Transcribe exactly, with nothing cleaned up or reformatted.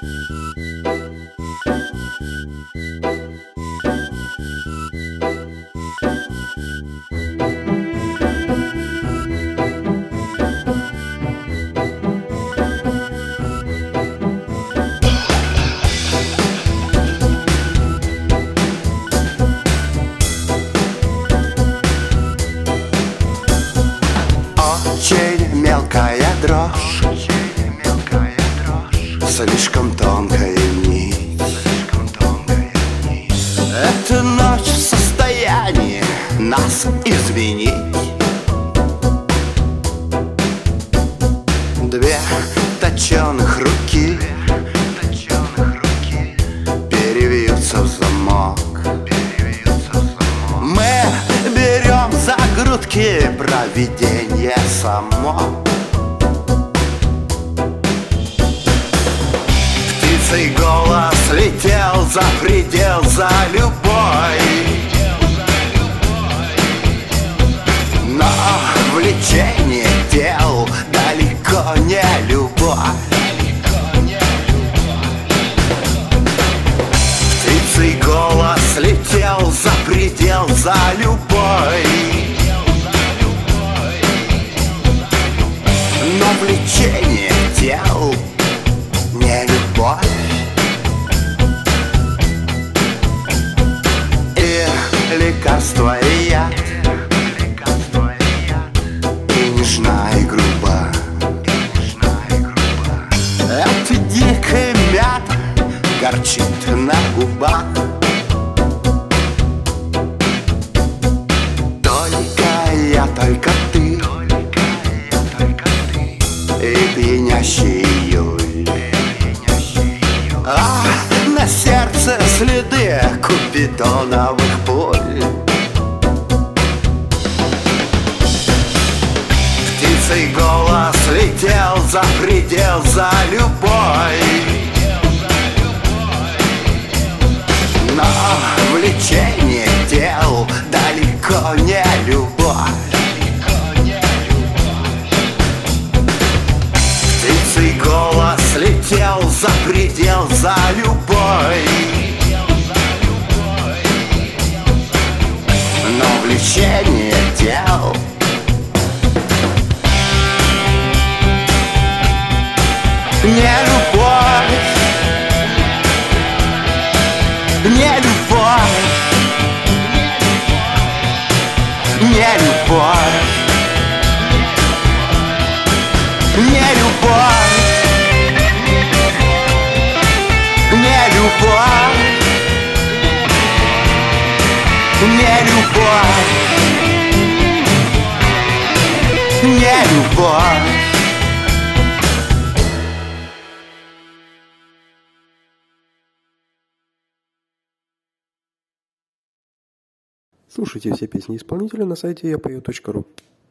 Очень мелкая дрожь, слишком тонкая нить. Эта ночь в состоянии нас изменить. Две точеных руки перевьются в замок. Мы берем за грудки провидение само. Птицей голос летел за предел, за любой. Но влечение тел далеко не любовь. Птицей голос летел за предел, за любой. Но влечение тел не любовь. И лекарство, и яд, и нежна, и груба. Это дикая мята горчит на губах. Только я, только ты, и пьянящий июль. А на сердце следы купидоновых пуль. Птицей голос летел за предел, за любой. Но влечение тел далеко не любовь. Птицей голос летел за предел, за любой. Но влечение тел не любовь. Не любовь. Не любовь. Не любовь. Не любовь. Не любовь. Не любовь. Слушайте все песни исполнителя на сайте я пою точка ру.